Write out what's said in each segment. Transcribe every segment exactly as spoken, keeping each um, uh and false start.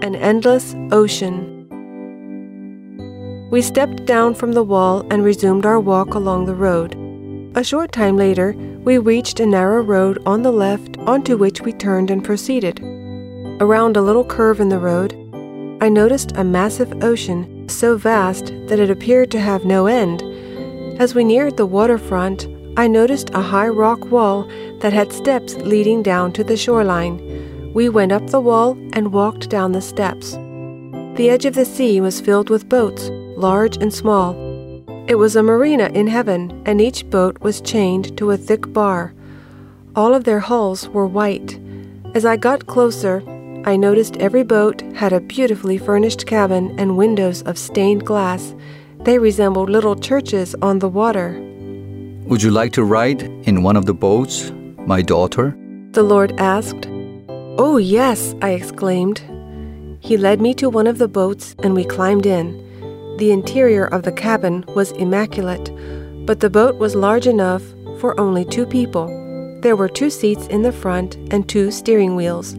An endless ocean. We stepped down from the wall and resumed our walk along the road. A short time later, we reached a narrow road on the left onto which we turned and proceeded. Around a little curve in the road, I noticed a massive ocean so vast that it appeared to have no end. As we neared the waterfront, I noticed a high rock wall that had steps leading down to the shoreline. We went up the wall and walked down the steps. The edge of the sea was filled with boats, large and small. It was a marina in heaven, and each boat was chained to a thick bar. All of their hulls were white. As I got closer, I noticed every boat had a beautifully furnished cabin and windows of stained glass. They resembled little churches on the water. Would you like to ride in one of the boats, my daughter? The Lord asked. Oh, yes, I exclaimed. He led me to one of the boats and we climbed in. The interior of the cabin was immaculate, but the boat was large enough for only two people. There were two seats in the front and two steering wheels.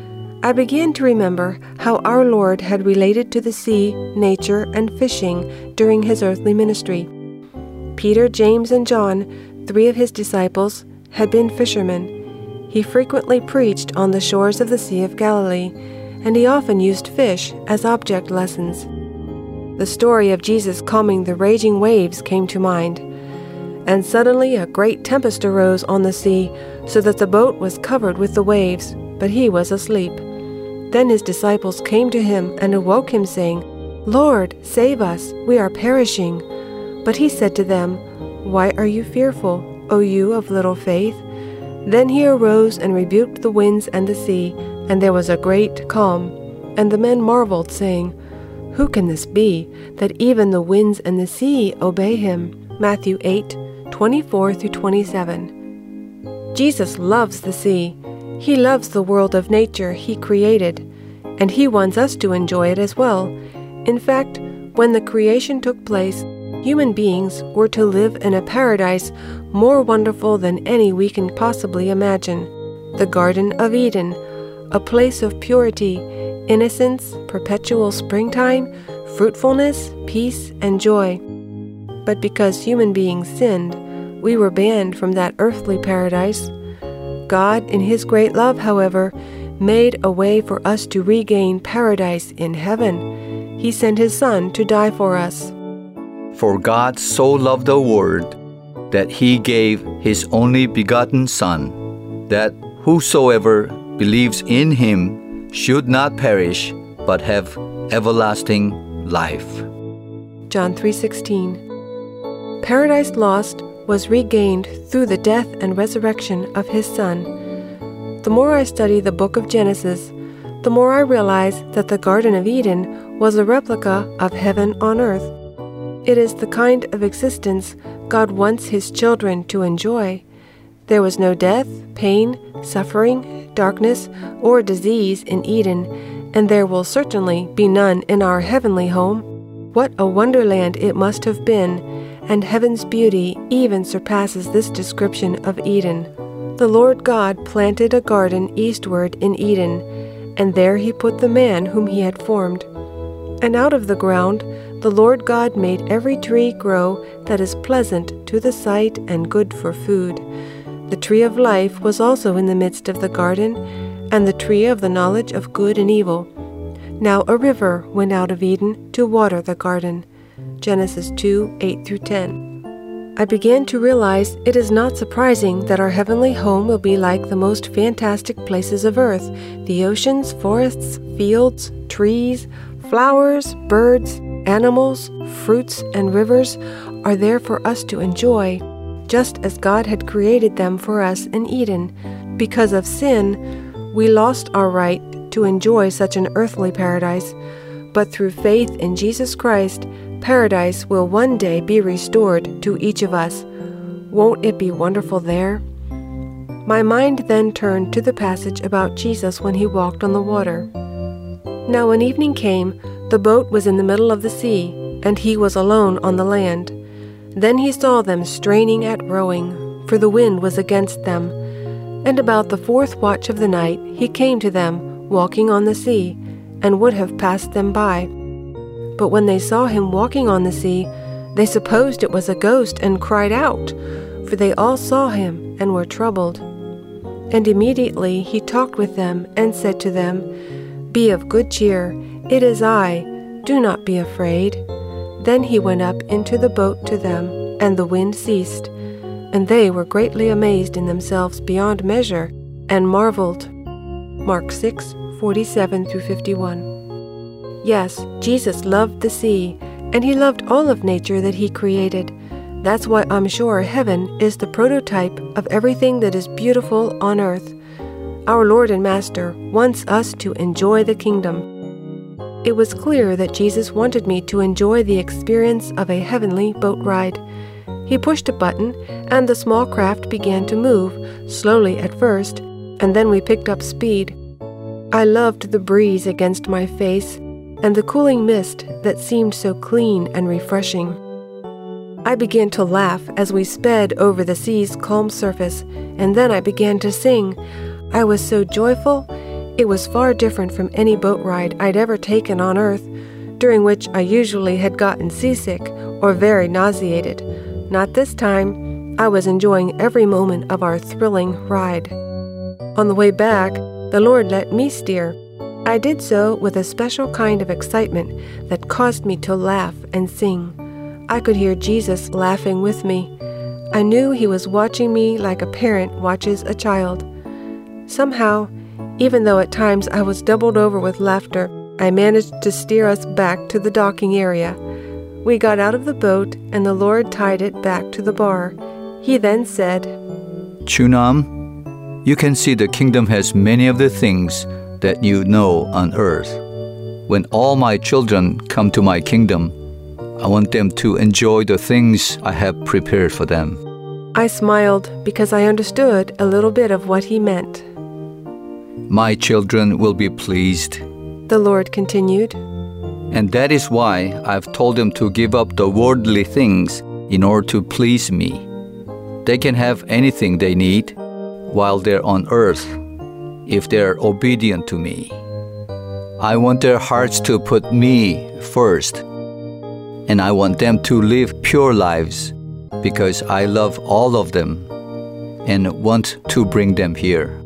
I began to remember how our Lord had related to the sea, nature, and fishing during his earthly ministry. Peter, James, and John, three of his disciples, had been fishermen. He frequently preached on the shores of the Sea of Galilee, and he often used fish as object lessons. The story of Jesus calming the raging waves came to mind. And suddenly a great tempest arose on the sea, so that the boat was covered with the waves, but he was asleep. Then his disciples came to him and awoke him, saying, Lord, save us, we are perishing. But he said to them, Why are you fearful, O you of little faith? Then he arose and rebuked the winds and the sea, and there was a great calm. And the men marveled, saying, Who can this be, that even the winds and the sea obey him? Matthew eight, twenty-four through twenty-seven. Jesus loves the sea. He loves the world of nature he created, and he wants us to enjoy it as well. In fact, when the creation took place, human beings were to live in a paradise more wonderful than any we can possibly imagine. The Garden of Eden, a place of purity, innocence, perpetual springtime, fruitfulness, peace, and joy. But because human beings sinned, we were banned from that earthly paradise. God, in his great love, however, made a way for us to regain paradise in heaven. He sent his Son to die for us. For God so loved the world that he gave his only begotten Son, that whosoever believes in him should not perish, but have everlasting life. John three sixteen. Paradise lost was regained through the death and resurrection of his Son. The more I study the book of Genesis, the more I realize that the Garden of Eden was a replica of heaven on earth. It is the kind of existence God wants his children to enjoy. There was no death, pain, suffering, darkness, or disease in Eden, and there will certainly be none in our heavenly home. What a wonderland it must have been, and heaven's beauty even surpasses this description of Eden. The Lord God planted a garden eastward in Eden, and there he put the man whom he had formed. And out of the ground the Lord God made every tree grow that is pleasant to the sight and good for food. The tree of life was also in the midst of the garden, and the tree of the knowledge of good and evil. Now a river went out of Eden to water the garden. Genesis two, eight through ten. I began to realize it is not surprising that our heavenly home will be like the most fantastic places of earth. The oceans, forests, fields, trees, flowers, birds, animals, fruits, and rivers are there for us to enjoy, just as God had created them for us in Eden. Because of sin, we lost our right to enjoy such an earthly paradise, but through faith in Jesus Christ, paradise will one day be restored to each of us. Won't it be wonderful there? My mind then turned to the passage about Jesus when he walked on the water. Now when evening came, the boat was in the middle of the sea, and he was alone on the land. Then he saw them straining at rowing, for the wind was against them. And about the fourth watch of the night he came to them, walking on the sea. and would have passed them by. But when they saw him walking on the sea, they supposed it was a ghost and cried out, for they all saw him and were troubled. And immediately he talked with them and said to them, "Be of good cheer, it is I, do not be afraid." Then he went up into the boat to them, and the wind ceased. And they were greatly amazed in themselves beyond measure, and marveled. Mark six, forty-seven through fifty-one. Yes, Jesus loved the sea, and he loved all of nature that he created. That's why I'm sure heaven is the prototype of everything that is beautiful on earth. Our Lord and Master wants us to enjoy the kingdom. It was clear that Jesus wanted me to enjoy the experience of a heavenly boat ride. He pushed a button, and the small craft began to move, slowly at first, and then we picked up speed. I loved the breeze against my face, and the cooling mist that seemed so clean and refreshing. I began to laugh as we sped over the sea's calm surface, and then I began to sing. I was so joyful. It was far different from any boat ride I'd ever taken on earth, during which I usually had gotten seasick or very nauseated. Not this time. I was enjoying every moment of our thrilling ride. On the way back, the Lord let me steer. I did so with a special kind of excitement that caused me to laugh and sing. I could hear Jesus laughing with me. I knew he was watching me like a parent watches a child. Somehow, even though at times I was doubled over with laughter, I managed to steer us back to the docking area. We got out of the boat, and the Lord tied it back to the bar. He then said, "Chunam, you can see the kingdom has many of the things that you know on earth. When all my children come to my kingdom, I want them to enjoy the things I have prepared for them." I smiled because I understood a little bit of what he meant. "My children will be pleased," the Lord continued. "and that is why I've told them to give up the worldly things in order to please me. They can have anything they need while they're on earth if they're obedient to me. I want their hearts to put me first, and I want them to live pure lives because I love all of them and want to bring them here."